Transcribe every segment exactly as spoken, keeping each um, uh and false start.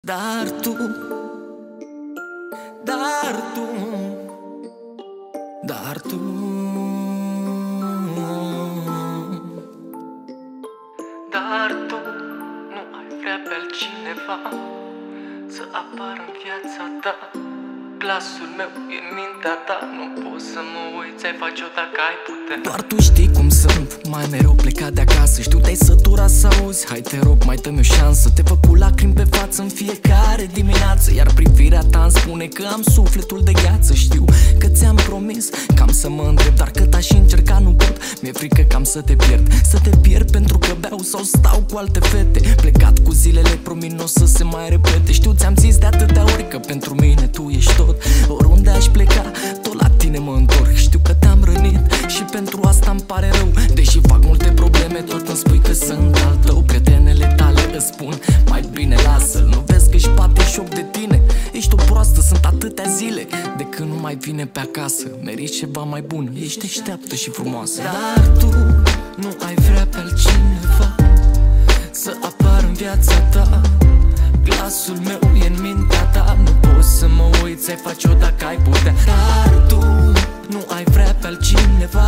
Dar tu, dar tu, dar tu Dar tu nu ai vrea pe altcineva să apară în viața ta. Glasul meu e în mintea ta. Nu poți să mă uiți, ai face-o dacă ai putea. Doar tu știi cum sunt, mai mereu plecat de acasă. Știu te-ai sătura să auzi, hai te rog, mai dă-mi o șansă. Te văd cu lacrimi pe față în fiecare dimineață, iar privirea ta îmi spune că am sufletul de gheață. Știu că ți-am promis că am să mă întreb, dar cât aș încerca nu pot. Mi-e frică că am să te pierd, să te pierd pentru că beau sau stau cu alte fete. Plecat cu zilele, promit n-o să se mai repete. Știu, ți-am zis de atâtea ori că pentru mine tu ești tot. Oriunde aș pleca, tot la tine mă întorc. Știu că te-am rănit și pentru asta îmi pare rău. Deși fac multe probleme, tot îmi spui că sunt al tău. Prietenele tale îți spun, mai bine lasă-l. Nu vezi că-și bate șoc de tine? Ești o proastă, sunt atâtea zile de când nu mai vine pe acasă. Meriți ceva mai bun, ești deșteaptă și frumoasă. Dar tu nu ai vrea pe altcineva să apară în viața ta. Glasul meu e în mintea ta. Nu poți să mă uiți, ai face-o dacă ai putea. Dar tu nu ai vrea pe altcineva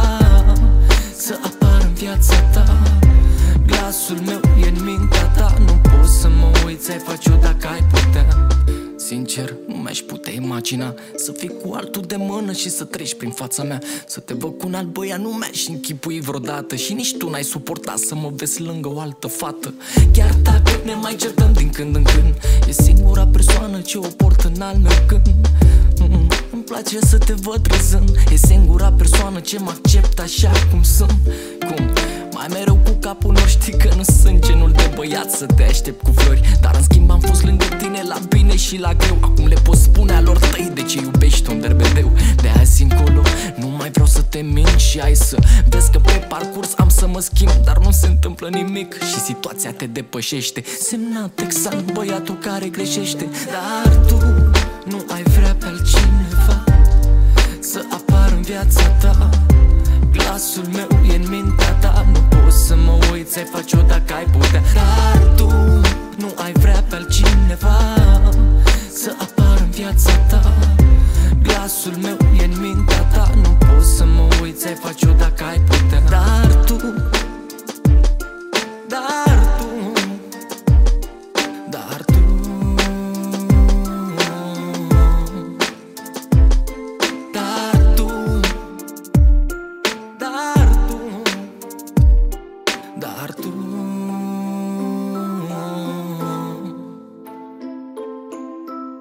să apară în viața ta. Glasul meu e în mintea ta. Nu poți să mă uiți, ai face-o dacă ai putea. Sincer, nu mi-aș putea imagina să fii cu altul de mână și să treci prin fața mea. Să te văd cu un alt băiat, nu mi-aș închipui vreodată. Și nici tu n-ai suportat să mă vezi lângă o altă fată. Chiar dacă ne mai certăm din când în când, e singura persoană ce o port în al meu gând. mm, Îmi place să te văd râzând. E singura persoană ce mă acceptă așa cum sunt. Cum? Mai mereu cu capul nor, știi că nu sunt genul de băiat să te aștept cu flori. Dar în schimb am fost lângă tine la bine și la greu. Acum le poți spune alor tăi de ce iubești un derbedeu. De azi încolo nu mai vreau să te mint și ai să vezi că pe parcurs am să mă schimb. Dar nu se întâmplă nimic și situația te depășește. Semnat exact băiatul care greșește. Dar tu nu ai vrea pe altcineva să apară în viața ta. Glasul meu e în mintea ta. Nu poți să mă uiți, ai face-o dacă ai putea. Dar tu nu ai vrea pe altcineva să apară în viața ta. Glasul meu